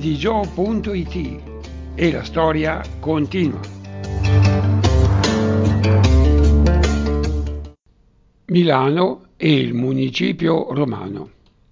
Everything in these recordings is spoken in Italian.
edigio.it e la storia continua. Milano e il municipio romano.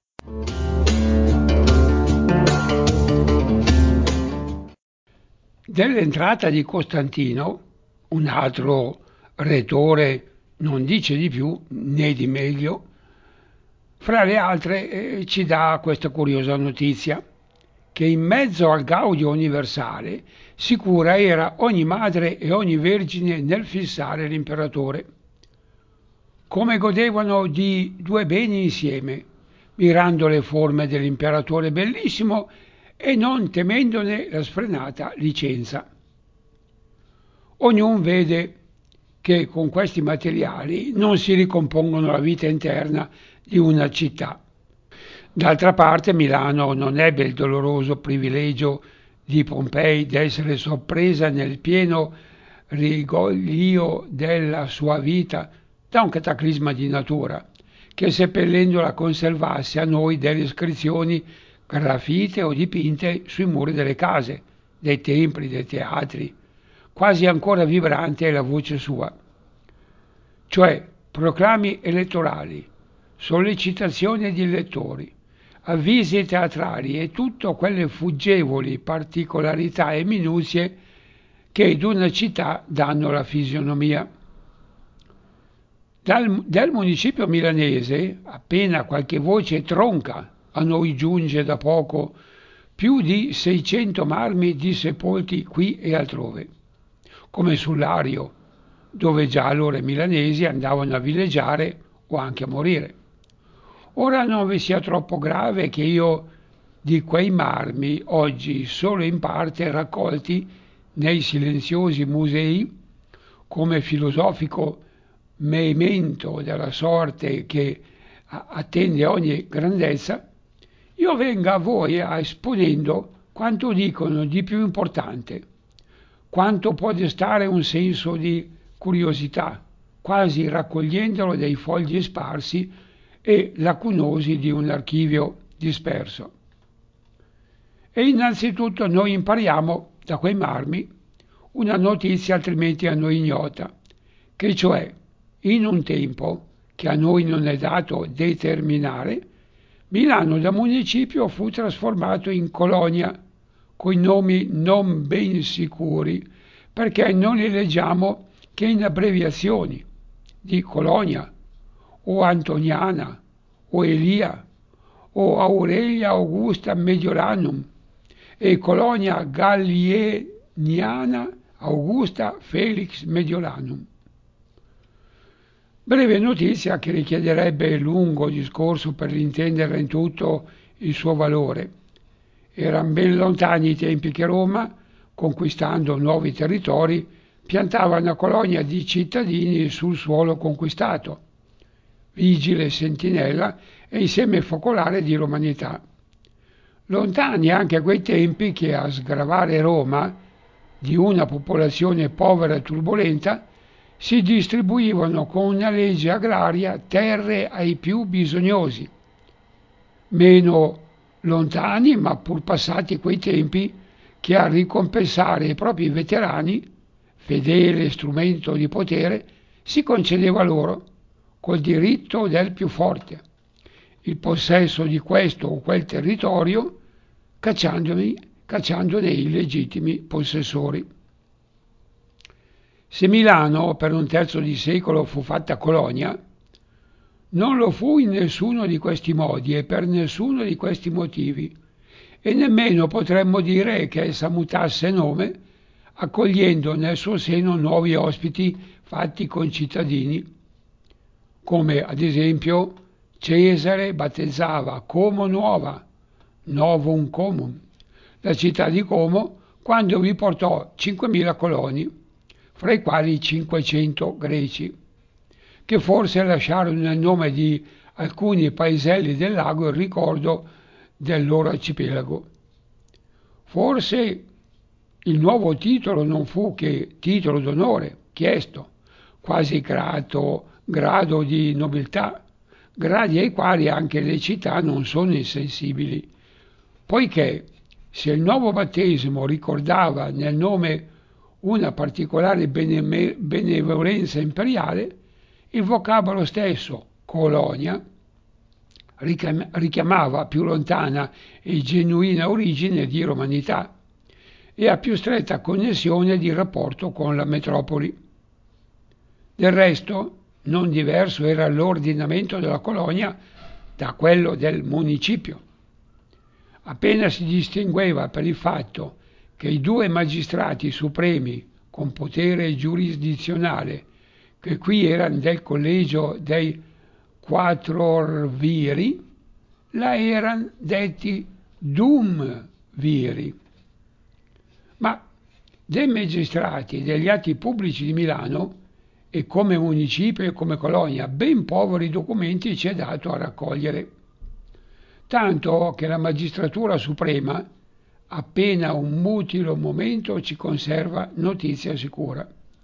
Dell'entrata di Costantino, un altro retore non dice di più né di meglio, fra le altre ci dà questa curiosa notizia, che in mezzo al gaudio universale sicura era ogni madre e ogni vergine nel fissare l'imperatore. Come godevano di due beni insieme, mirando le forme dell'imperatore bellissimo e non temendone la sfrenata licenza. Ognuno vede che con questi materiali non si ricompongono la vita interna di una città. D'altra parte Milano non ebbe il doloroso privilegio di Pompei d'essere sorpresa nel pieno rigoglio della sua vita da un cataclisma di natura, che seppellendola conservasse a noi delle iscrizioni graffite o dipinte sui muri delle case, dei templi, dei teatri. Quasi ancora vibrante è la voce sua, cioè proclami elettorali, sollecitazioni agli elettori, avvisi teatrali e tutte quelle fuggevoli particolarità e minuzie che ad una città danno la fisionomia. Del municipio milanese, appena qualche voce tronca a noi giunge da poco, più di 600 marmi dissepolti qui e altrove, come sull'Ario, dove già allora i milanesi andavano a villeggiare o anche a morire. Ora non vi sia troppo grave che io di quei marmi, oggi solo in parte raccolti nei silenziosi musei, come filosofico memento della sorte che attende ogni grandezza, io venga a voi esponendo quanto dicono di più importante, quanto può destare un senso di curiosità, quasi raccogliendolo dai fogli sparsi e lacunosi di un archivio disperso. E innanzitutto noi impariamo da quei marmi una notizia altrimenti a noi ignota, che cioè in un tempo che a noi non è dato determinare, Milano da municipio fu trasformato in colonia, coi nomi non ben sicuri, perché non li leggiamo che in abbreviazioni di Colonia, o Antoniana, o Elia, o Aurelia Augusta Mediolanum, e Colonia Gallieniana Augusta Felix Mediolanum. Breve notizia che richiederebbe lungo discorso per intenderla in tutto il suo valore. Erano ben lontani i tempi che Roma, conquistando nuovi territori, piantava una colonia di cittadini sul suolo conquistato, vigile e sentinella e insieme focolare di romanità. Lontani anche quei tempi che a sgravare Roma, di una popolazione povera e turbolenta, si distribuivano con una legge agraria terre ai più bisognosi. Meno lontani, ma pur passati quei tempi, che a ricompensare i propri veterani, fedele strumento di potere, si concedeva loro, col diritto del più forte, il possesso di questo o quel territorio, cacciandone i legittimi possessori. Se Milano per un terzo di secolo fu fatta colonia, non lo fu in nessuno di questi modi e per nessuno di questi motivi, e nemmeno potremmo dire che essa mutasse nome, accogliendo nel suo seno nuovi ospiti fatti concittadini, come ad esempio Cesare battezzava Como Nuova, Novum Comum, la città di Como, quando vi portò 5.000 coloni, fra i quali 500 greci, che forse lasciarono nel nome di alcuni paeselli del lago il ricordo del loro arcipelago. Forse il nuovo titolo non fu che titolo d'onore chiesto, quasi grado di nobiltà, gradi ai quali anche le città non sono insensibili, poiché Se il nuovo battesimo ricordava nel nome una particolare benevolenza imperiale, il vocabolo stesso, colonia, richiamava a più lontana e genuina origine di romanità e a più stretta connessione di rapporto con la metropoli. Del resto, non diverso era l'ordinamento della colonia da quello del municipio. Appena si distingueva per il fatto che i due magistrati supremi con potere giurisdizionale, che qui erano del collegio dei quattrorviri, la erano detti dumviri. Ma dei magistrati e degli atti pubblici di Milano, e come municipio e come colonia, ben poveri documenti ci è dato a raccogliere. Tanto che la magistratura suprema, appena un mutilo momento, ci conserva notizia sicura.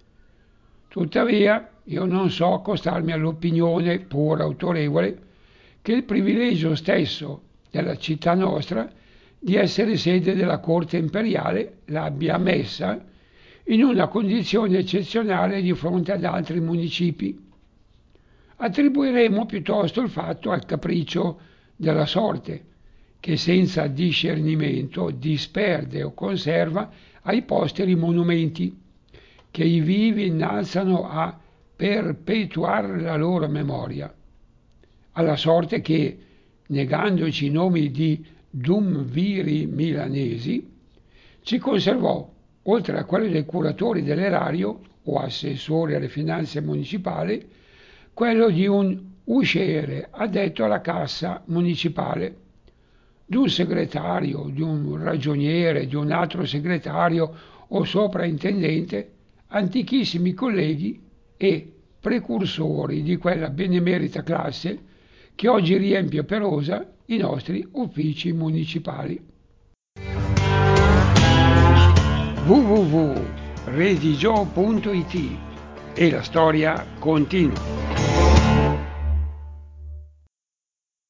Tuttavia, io non so accostarmi all'opinione, pur autorevole, che il privilegio stesso della città nostra di essere sede della corte imperiale l'abbia messa in una condizione eccezionale di fronte ad altri municipi. Attribuiremo piuttosto il fatto al capriccio della sorte, che senza discernimento disperde o conserva ai posteri monumenti, che i vivi innalzano a perpetuare la loro memoria, alla sorte che, negandoci i nomi di dumviri milanesi, ci conservò, oltre a quello dei curatori dell'erario o assessori alle finanze municipali, quello di un usciere addetto alla cassa municipale, di un segretario, di un ragioniere, di un altro segretario o sopraintendente, antichissimi colleghi e precursori di quella benemerita classe che oggi riempie operosa i nostri uffici municipali. www.redigio.it e la storia continua.